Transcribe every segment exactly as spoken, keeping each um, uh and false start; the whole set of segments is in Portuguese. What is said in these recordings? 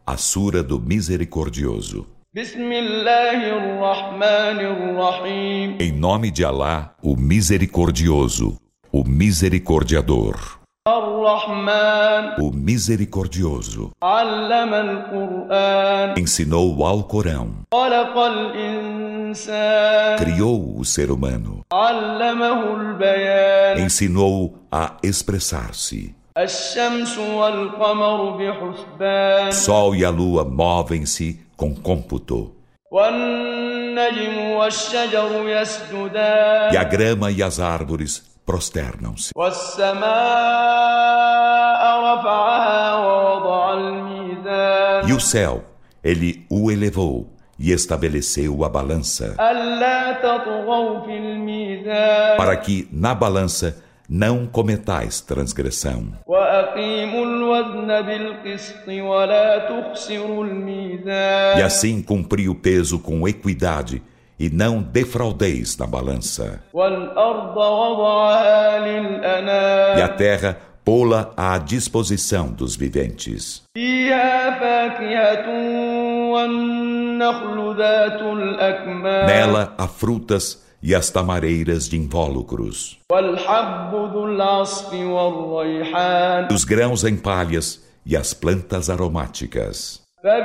a Sura do Misericordioso. Em nome de Alá, o Misericordioso, o Misericordiador. O Misericordioso ensinou o Alcorão. Criou o ser humano. Ensinou a expressar-se. O sol e a lua movem-se com cômputo. E a grama e as árvores prosternam-se. E o céu, ele o elevou e estabeleceu a balança, para que na balança não cometais transgressão. E assim cumpri o peso com equidade, e não defraudeis na balança. E a terra pô-la à disposição dos viventes. Nela há frutas e as tamareiras de invólucros, os grãos em palhas e as plantas aromáticas.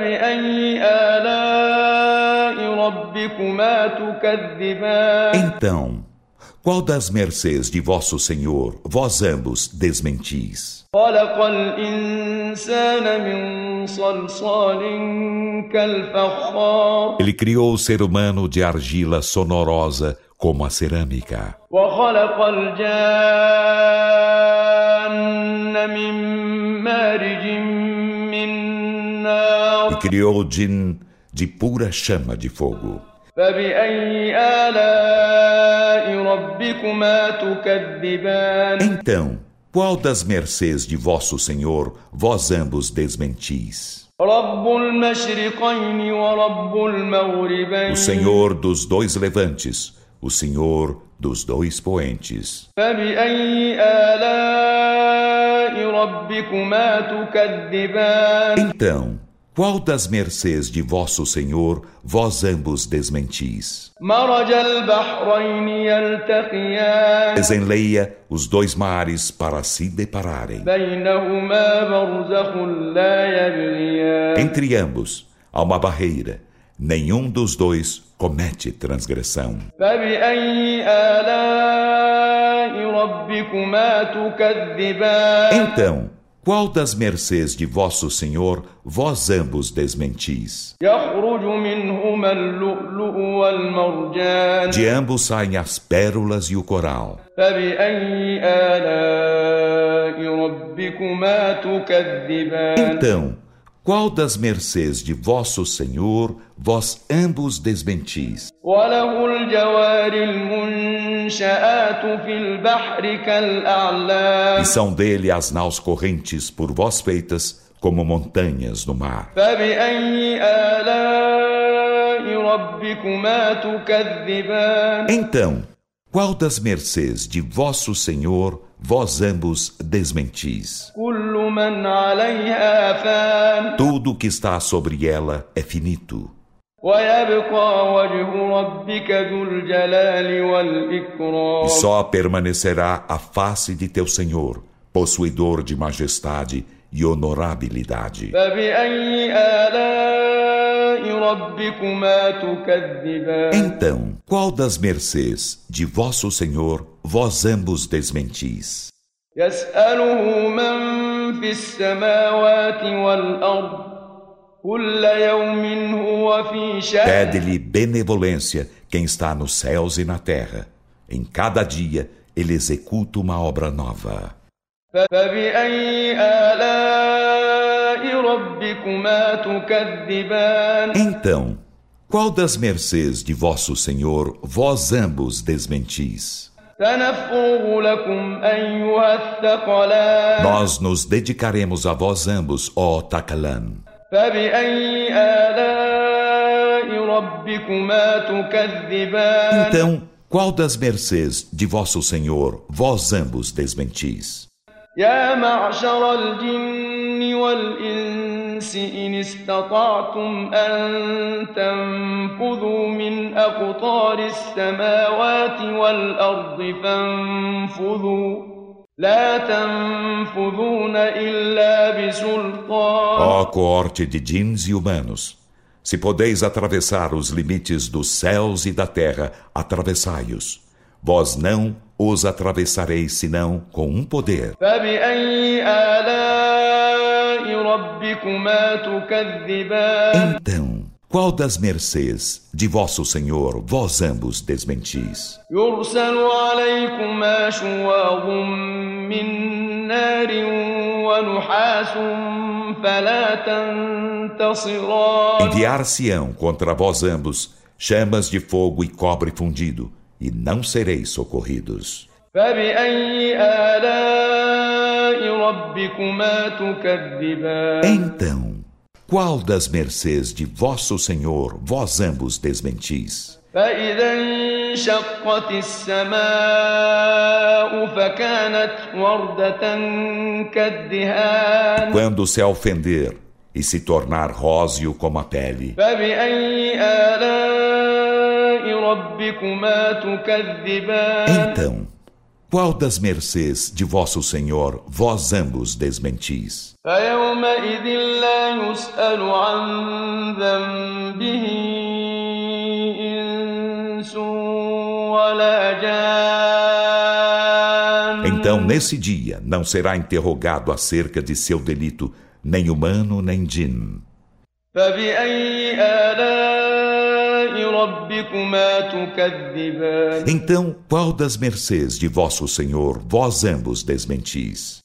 Então, qual das mercês de vosso Senhor vós ambos desmentis? Ele criou o ser humano de argila sonorosa como a cerâmica. E criou o djinn de pura chama de fogo. Então, qual das mercês de vosso Senhor vós ambos desmentis? O Senhor dos dois levantes, o Senhor dos dois poentes. Então, qual das mercês de vosso Senhor vós ambos desmentis? Desenleia os dois mares para se depararem. Entre ambos há uma barreira. Nenhum dos dois comete transgressão. Então, qual das mercês de vosso Senhor vós ambos desmentis? De ambos saem as pérolas e o coral. Então, qual das mercês de vosso Senhor vós ambos desmentis? E são dele as naus correntes por vós feitas como montanhas no mar. Então, qual das mercês de vosso Senhor vós ambos desmentis? Tudo que está sobre ela é finito. E só permanecerá a face de teu Senhor, possuidor de majestade e honorabilidade. Então, qual das mercês de vosso Senhor vós ambos desmentis? Pede-lhe benevolência quem está nos céus e na terra. Em cada dia ele executa uma obra nova. Então, qual das mercês de vosso Senhor vós ambos desmentis? Nós nos dedicaremos a vós ambos, ó Thaqalan. Então, qual das mercês de vosso Senhor vós ambos desmentis? إن استطعتم أن تنفذوا من أقطار السماوات والأرض فانفذوا لا تنفذون إلا بسلطان. Ó coorte de djinns e humanos, se podeis atravessar os limites dos céus e da terra, atravessai-os. Vós não os atravessareis senão com um poder. Então, qual das mercês de vosso Senhor vós ambos desmentis? Enviar-se-ão contra vós ambos chamas de fogo e cobre fundido, e não sereis socorridos. Então, qual das mercês de vosso Senhor vós ambos desmentis? Quando se ofender e se tornar róseo como a pele, então, qual das mercês de vosso Senhor vós ambos desmentis? Então, nesse dia, não será interrogado acerca de seu delito nem humano nem djinn. Então, qual das mercês de vosso Senhor vós ambos desmentis?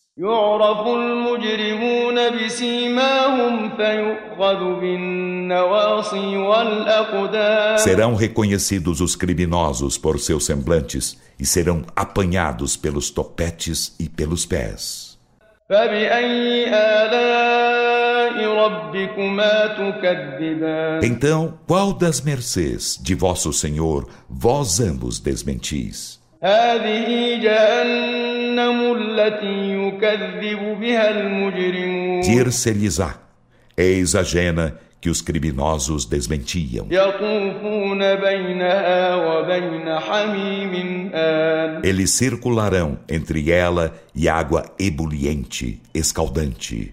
Serão reconhecidos os criminosos por seus semblantes e serão apanhados pelos topetes e pelos pés. Então, qual das mercês de vosso Senhor vós ambos desmentis? Dir-se-lhes-á, eis a jena que os criminosos desmentiam. Eles circularão entre ela e água ebuliente, escaldante.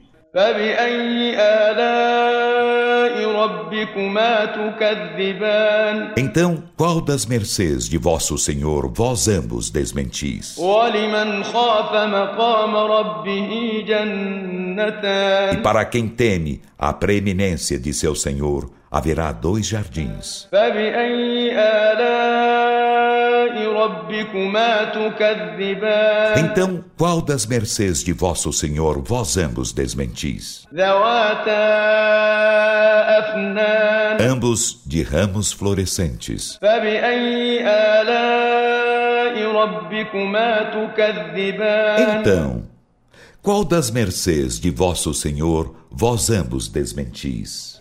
Então, qual das mercês de vosso Senhor vós ambos desmentis? E para quem teme a preeminência de seu Senhor, haverá dois jardins. Então, qual das mercês de vosso Senhor vós ambos desmentis? Ambos de ramos florescentes. Então, qual das mercês de vosso Senhor vós ambos desmentis?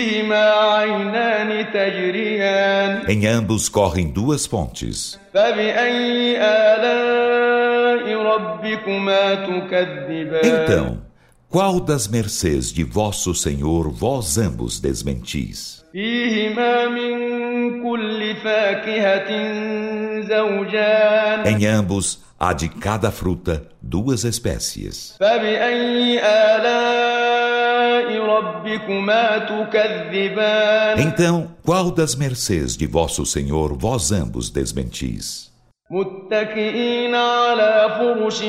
Em ambos correm duas fontes. Então, qual das mercês de vosso Senhor vós ambos desmentis? Em ambos há de cada fruta duas espécies. Então, qual das mercês de vosso Senhor vós ambos desmentis? متكئين على فرش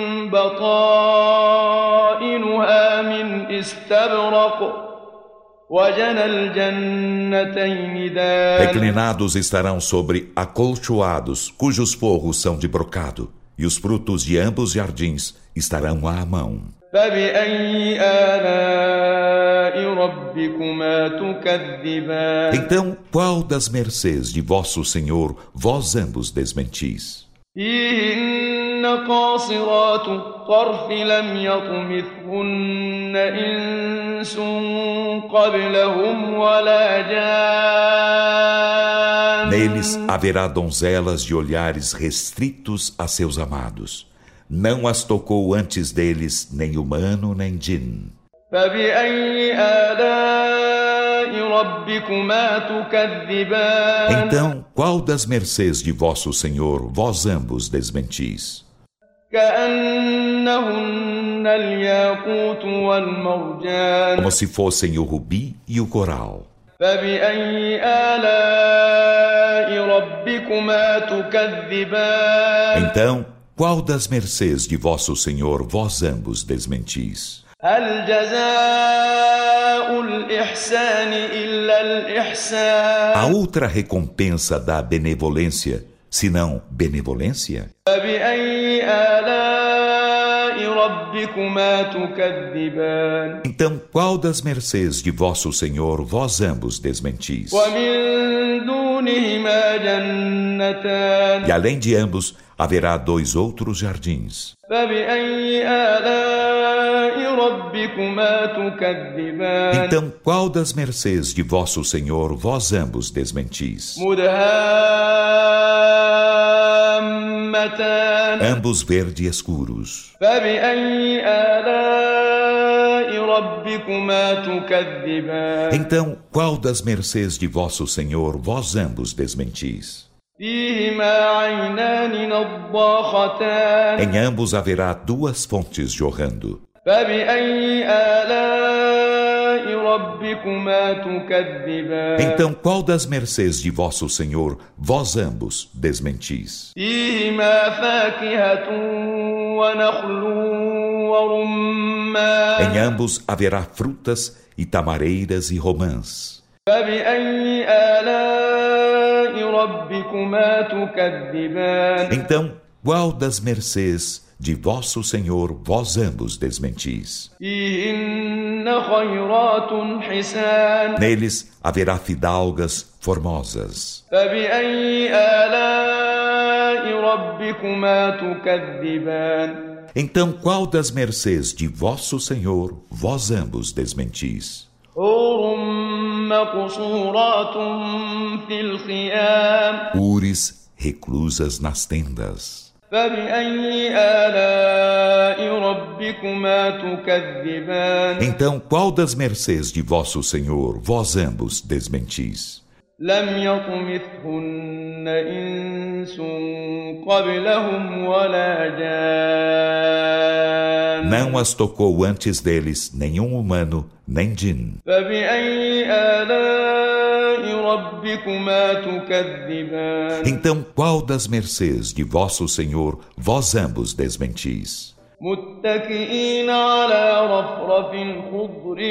بطائنها من استبرق وجنى الجنتين دان. Reclinados estarão sobre acolchoados, cujos forros são de brocado, e os frutos de ambos jardins estarão à mão. فبأي آلاء ربكما تكذبان. Então, qual das mercês de vosso Senhor vós ambos desmentis? فيهن قاصرات الطرف لم يطمثهن إنس قبلهم ولا جان. Neles haverá donzelas de olhares restritos a seus amados. Não as tocou antes deles nem humano nem djinn. فبأي آلاء ربكما تكذبان Então, qual das mercês de vosso Senhor vós ambos desmentis? كأنهن الياقوت والمرجان Como se fossem o rubi e o coral. فبأي آلاء ربكما تكذبان Então, qual das mercês de vosso Senhor vós ambos desmentis? هل جزاء الإحسان إلا A الإحسان outra recompensa da benevolência, senão benevolência? فبأي آلاء ربكما تكذبان Então, qual das mercês de vosso Senhor vós ambos desmentis? ومن دونهما جنتان E além de ambos, haverá dois outros jardins. فبأي آلاء ربكما تكذبان Então, qual das mercês de vosso Senhor vós ambos desmentis? مدهامتان Ambos verde escuros. فبأي آلاء ربكما تكذبان Então, qual das mercês de vosso Senhor vós ambos desmentis? فيهما عينان نضاختان Em ambos haverá duas fontes jorrando. فبأي آلاء ربكما تكذبان Então, qual das mercês de vosso Senhor vós ambos desmentis? فيهما فاكهة ونخل ورمان Em ambos haverá frutas e tamareiras e romãs. فبأي آلاء ربكما تكذبان Então, qual das mercês de vosso Senhor vós ambos desmentis? فيهن خيرات حسان Neles haverá fidalgas formosas. فبأي آلاء ربكما تكذبان Então, qual das mercês de vosso Senhor vós ambos desmentis? حور مقصورات في الخيام Ures reclusas nas tendas. فبأي آلاء ربكما تكذبان Então, qual das mercês de vosso Senhor vós ambos desmentis? لم يطمثهن إنس قبلهم ولا جان Não as tocou antes deles nenhum humano, nem djin. فبأي آلاء ربكما تكذبان Então, qual das mercês de vosso Senhor vós ambos desmentis? متكئين على رفرف خضر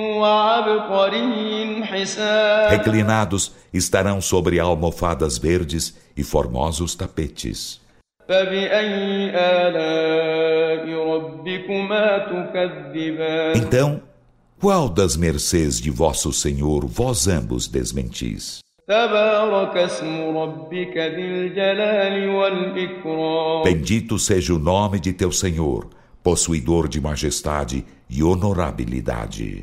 وعبقري حسان Reclinados estarão sobre almofadas verdes e formosos tapetes. فبأي آلاء ربكما تكذبان Então, qual das mercês de vosso Senhor vós ambos desmentis? تبارك اسم ربك ذي الجلال والإكرام Bendito seja o nome de teu Senhor, possuidor de majestade e honorabilidade.